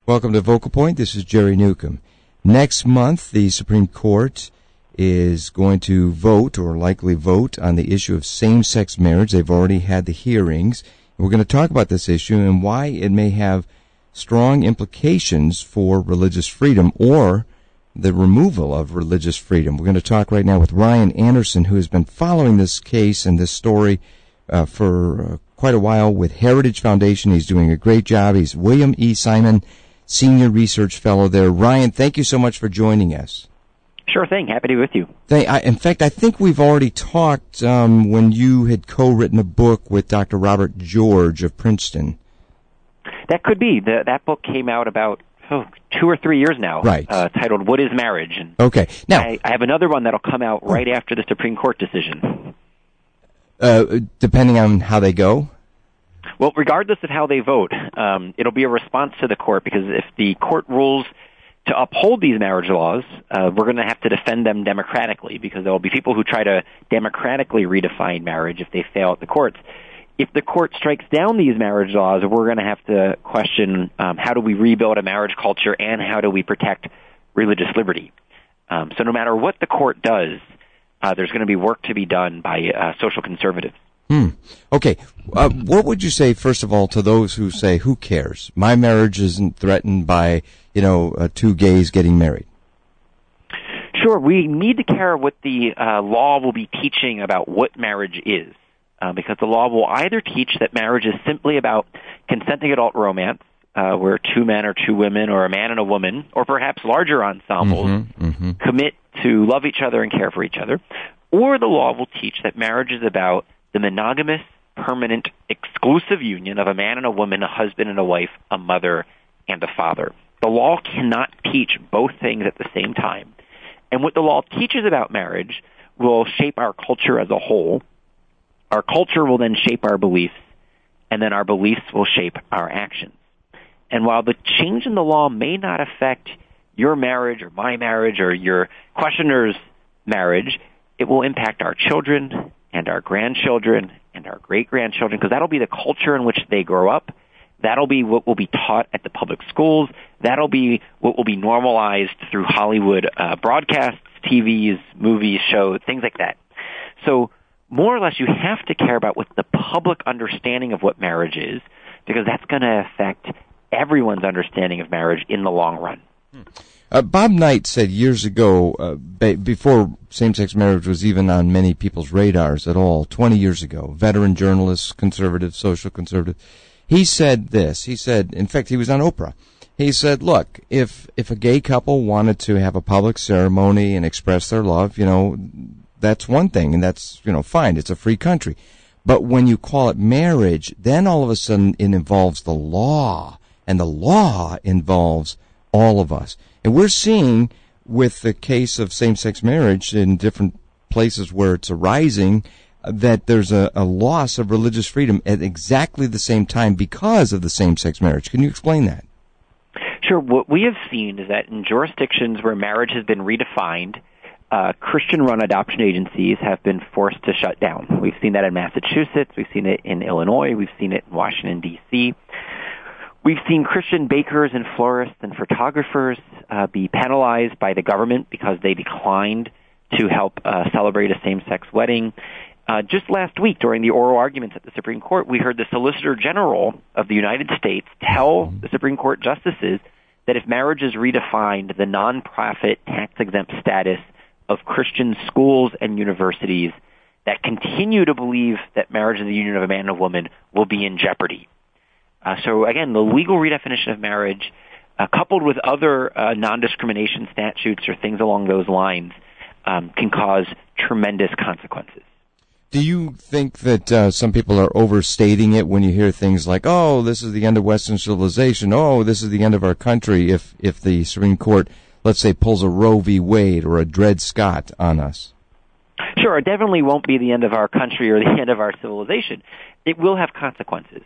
Welcome to Vocal Point. This is Jerry Newcomb. Next month, the Supreme Court is going to vote, or likely vote, on the issue of same-sex marriage. They've already had the hearings. We're going to talk about this issue and why it may have strong implications for religious freedom or the removal of religious freedom. We're going to talk right now with Ryan Anderson, who has been following this case and this story for quite a while with Heritage Foundation. He's doing a great job. He's William E. Simon Senior Research Fellow there. Ryan, thank you so much for joining us. Sure thing. Happy to be with you. In fact, I think we've already talked when you had co-written a book with Dr. Robert George of Princeton. That could be. That book came out about 2 or 3 years now, right? Titled "What Is Marriage?" And okay. Now I have another one that'll come out right after the Supreme Court decision. Depending on how they go. Well, regardless of how they vote, it'll be a response to the court, because if the court rules to uphold these marriage laws, we're going to have to defend them democratically, because there will be people who try to democratically redefine marriage if they fail at the courts. If the court strikes down these marriage laws, we're going to have to question how do we rebuild a marriage culture and how do we protect religious liberty. So no matter what the court does, there's going to be work to be done by social conservatives. Okay. What would you say, first of all, to those who say, who cares? My marriage isn't threatened by, two gays getting married. Sure. We need to care what the law will be teaching about what marriage is, because the law will either teach that marriage is simply about consenting adult romance, where two men or two women or a man and a woman, or perhaps larger ensembles, commit to love each other and care for each other, or the law will teach that marriage is about the monogamous, permanent, exclusive union of a man and a woman, a husband and a wife, a mother and a father. The law cannot teach both things at the same time. And what the law teaches about marriage will shape our culture as a whole. Our culture will then shape our beliefs, and then our beliefs will shape our actions. And while the change in the law may not affect your marriage or my marriage or your questioner's marriage, it will impact our children and our grandchildren and our great-grandchildren, because that'll be the culture in which they grow up. That'll be what will be taught at the public schools. That'll be what will be normalized through Hollywood broadcasts, TVs, movies, shows, things like that. So more or less, you have to care about what the public understanding of what marriage is, because that's going to affect everyone's understanding of marriage in the long run. Bob Knight said years ago, before same-sex marriage was even on many people's radars at all, 20 years ago, veteran journalist, conservative, social conservative, he said this. He said, in fact, he was on Oprah. He said, look, if a gay couple wanted to have a public ceremony and express their love, that's one thing, and that's, fine. It's a free country. But when you call it marriage, then all of a sudden it involves the law, and the law involves all of us. And we're seeing with the case of same-sex marriage in different places where it's arising that there's a loss of religious freedom at exactly the same time because of the same-sex marriage. Can you explain that? Sure. What we have seen is that in jurisdictions where marriage has been redefined, Christian-run adoption agencies have been forced to shut down. We've seen that in Massachusetts. We've seen it in Illinois. We've seen it in Washington, D.C. We've seen Christian bakers and florists and photographers be penalized by the government because they declined to help celebrate a same-sex wedding. Just last week, during the oral arguments at the Supreme Court, we heard the Solicitor General of the United States tell the Supreme Court justices that if marriage is redefined, the nonprofit tax-exempt status of Christian schools and universities that continue to believe that marriage is the union of a man and a woman will be in jeopardy. So again, the legal redefinition of marriage, coupled with other non-discrimination statutes or things along those lines, can cause tremendous consequences. Do you think that some people are overstating it when you hear things like, oh, this is the end of Western civilization, oh, this is the end of our country, if the Supreme Court, let's say, pulls a Roe v. Wade or a Dred Scott on us? Sure, it definitely won't be the end of our country or the end of our civilization. It will have consequences.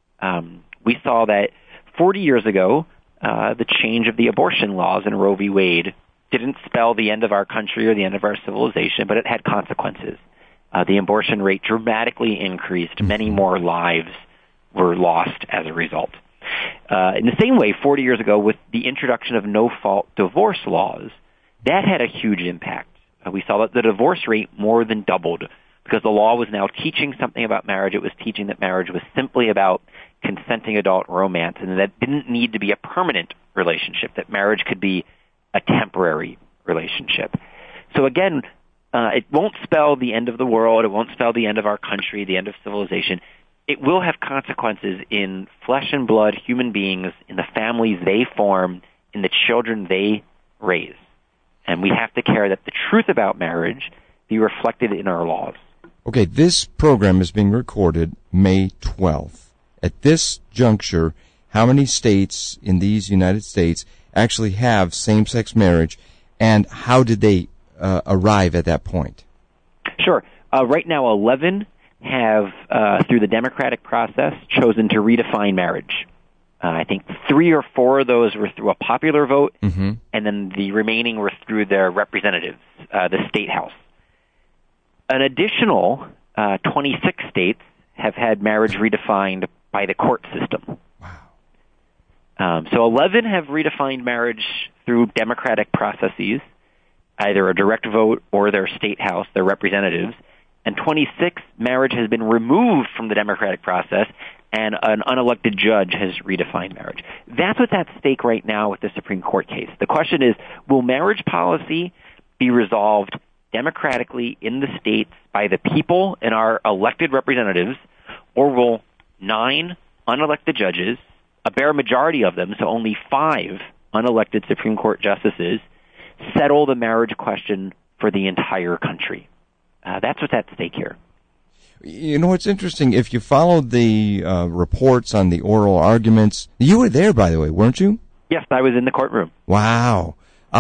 We saw that 40 years ago, the change of the abortion laws in Roe v. Wade didn't spell the end of our country or the end of our civilization, but it had consequences. The abortion rate dramatically increased. Many more lives were lost as a result. In the same way, 40 years ago, with the introduction of no-fault divorce laws, that had a huge impact. We saw that the divorce rate more than doubled because the law was now teaching something about marriage. It was teaching that marriage was simply about consenting adult romance and that didn't need to be a permanent relationship, that marriage could be a temporary relationship. So again, it won't spell the end of the world. It won't spell the end of our country, the end of civilization. It will have consequences in flesh and blood human beings, in the families they form, in the children they raise. And we have to care that the truth about marriage be reflected in our laws. Okay, this program is being recorded May 12th. At this juncture, how many states in these United States actually have same-sex marriage, and how did they arrive at that point? Sure. Right now, 11 have, through the democratic process, chosen to redefine marriage. I think 3 or 4 of those were through a popular vote, and then the remaining were through their representatives, the state house. An additional 26 states have had marriage redefined by the court system. Wow. So 11 have redefined marriage through democratic processes, either a direct vote or their state house, their representatives, and 26, marriage has been removed from the democratic process, and an unelected judge has redefined marriage. That's what's at stake right now with the Supreme Court case. The question is, will marriage policy be resolved democratically in the states by the people and our elected representatives, or will 9 unelected judges, a bare majority of them, so only 5 unelected Supreme Court justices, settle the marriage question for the entire country? That's what's at stake here. You know, it's interesting. If you followed the reports on the oral arguments, you were there, by the way, weren't you? Yes, I was in the courtroom. Wow.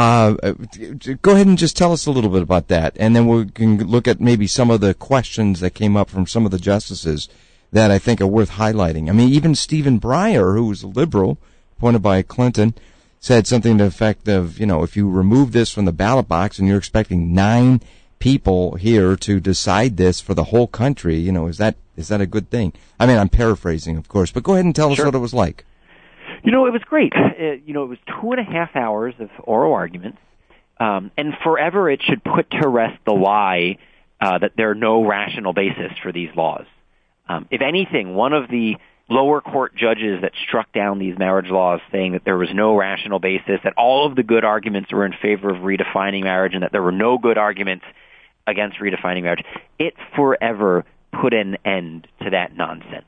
Go ahead and just tell us a little bit about that, and then we can look at maybe some of the questions that came up from some of the justices that I think are worth highlighting. I mean, even Stephen Breyer, who was a liberal, appointed by Clinton, said something to the effect of, you know, if you remove this from the ballot box and you're expecting 9 people here to decide this for the whole country, you know, is that a good thing? I mean, I'm paraphrasing, of course, but go ahead and tell us what it was like. You know, it was great. It was 2.5 hours of oral arguments, and forever it should put to rest the lie that there are no rational basis for these laws. If anything, one of the lower court judges that struck down these marriage laws saying that there was no rational basis, that all of the good arguments were in favor of redefining marriage and that there were no good arguments against redefining marriage, it forever put an end to that nonsense.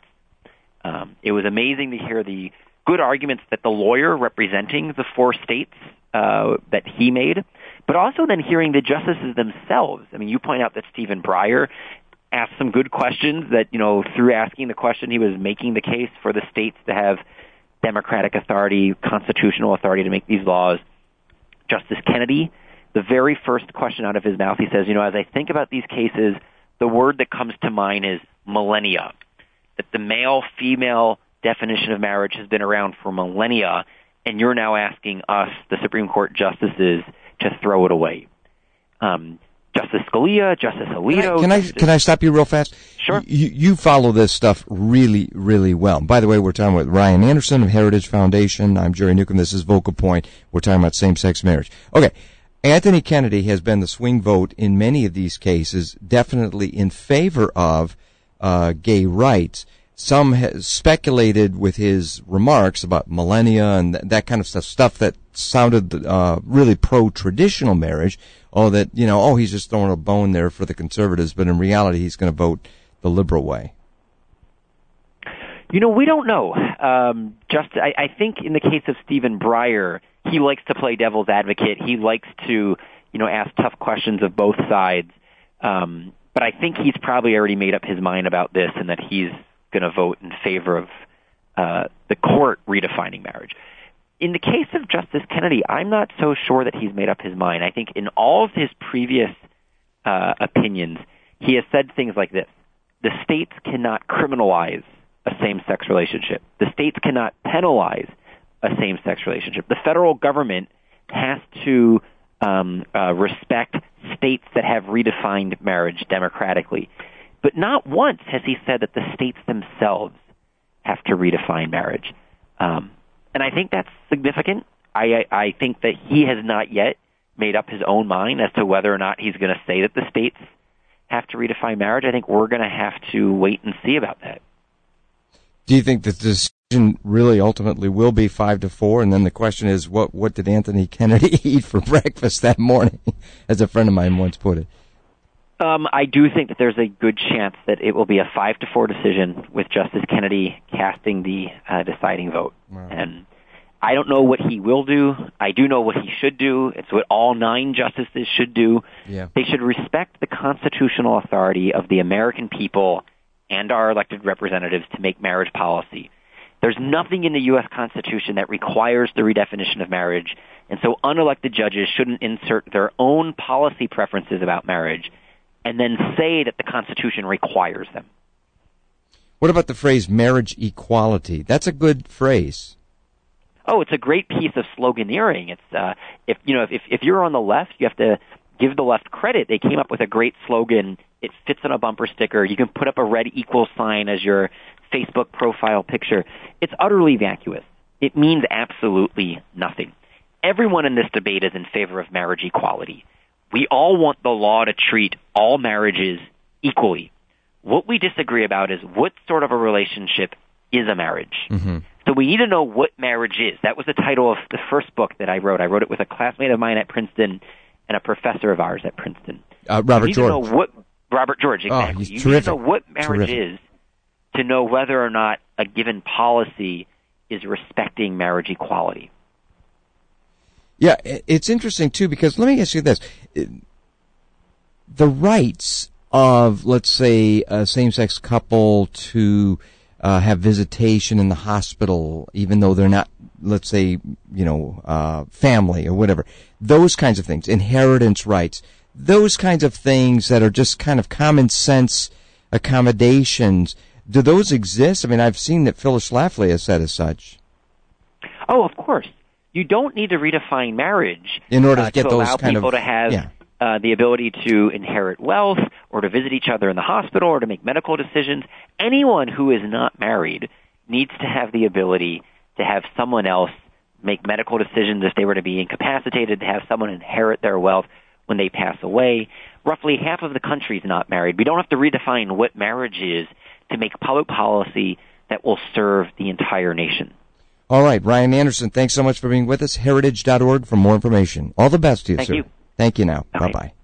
It was amazing to hear the good arguments that the lawyer representing the 4 states that he made, but also then hearing the justices themselves. I mean, you point out that Stephen Breyer asked some good questions that, you know, through asking the question, he was making the case for the states to have democratic authority, constitutional authority to make these laws. Justice Kennedy, the very first question out of his mouth, he says, you know, as I think about these cases, the word that comes to mind is millennia, that the male-female definition of marriage has been around for millennia, and you're now asking us, the Supreme Court justices, to throw it away. Justice Scalia, Justice Alito. Can I stop you real fast? Sure. You follow this stuff really, really well. By the way, we're talking with Ryan Anderson of Heritage Foundation. I'm Jerry Newcomb. This is Vocal Point. We're talking about same-sex marriage. Okay. Anthony Kennedy has been the swing vote in many of these cases, definitely in favor of gay rights. Some has speculated with his remarks about millennia and that kind of stuff that sounded really pro-traditional marriage. He's just throwing a bone there for the conservatives, but in reality, he's going to vote the liberal way. You know, we don't know. I think in the case of Stephen Breyer, he likes to play devil's advocate. He likes to, ask tough questions of both sides. But I think he's probably already made up his mind about this and that he's going to vote in favor of the court redefining marriage. In the case of Justice Kennedy, I'm not so sure that he's made up his mind. I think in all of his previous opinions, he has said things like this. The states cannot criminalize a same-sex relationship. The states cannot penalize a same-sex relationship. The federal government has to respect states that have redefined marriage democratically. But not once has he said that the states themselves have to redefine marriage. And I think that's significant. I think that he has not yet made up his own mind as to whether or not he's going to say that the states have to redefine marriage. I think we're going to have to wait and see about that. Do you think that the decision really ultimately will be 5-4? And then the question is, what did Anthony Kennedy eat for breakfast that morning, as a friend of mine once put it? I do think that there's a good chance that it will be a 5-4 decision with Justice Kennedy casting the deciding vote. Wow. And I don't know what he will do. I do know what he should do. It's what all 9 justices should do. Yeah. They should respect the constitutional authority of the American people and our elected representatives to make marriage policy. There's nothing in the U.S. Constitution that requires the redefinition of marriage, and so unelected judges shouldn't insert their own policy preferences about marriage and then say that the Constitution requires them. What about the phrase marriage equality? That's a good phrase. Oh, it's a great piece of sloganeering. It's if you're on the left, you have to give the left credit. They came up with a great slogan. It fits on a bumper sticker. You can put up a red equal sign as your Facebook profile picture. It's utterly vacuous. It means absolutely nothing. Everyone in this debate is in favor of marriage equality. We all want the law to treat all marriages equally. What we disagree about is what sort of a relationship is a marriage. Mm-hmm. So we need to know what marriage is. That was the title of the first book that I wrote. I wrote it with a classmate of mine at Princeton and a professor of ours at Princeton. Robert George. Robert George, exactly. Oh, he's you terrific. need to know what marriage is to know whether or not a given policy is respecting marriage equality. Yeah, it's interesting, too, because let me ask you this. The rights of, let's say, a same-sex couple to have visitation in the hospital, even though they're not, let's say, family or whatever, those kinds of things, inheritance rights, those kinds of things that are just kind of common sense accommodations, do those exist? I mean, I've seen that Phyllis Schlafly has said as such. Oh, of course. You don't need to redefine marriage in order to get those allow kind people of, to have the ability to inherit wealth or to visit each other in the hospital or to make medical decisions. Anyone who is not married needs to have the ability to have someone else make medical decisions if they were to be incapacitated, to have someone inherit their wealth when they pass away. Roughly half of the country is not married. We don't have to redefine what marriage is to make public policy that will serve the entire nation. All right, Ryan Anderson, thanks so much for being with us. Heritage.org for more information. All the best to you, sir. Thank you. Thank you now. Okay. Bye-bye.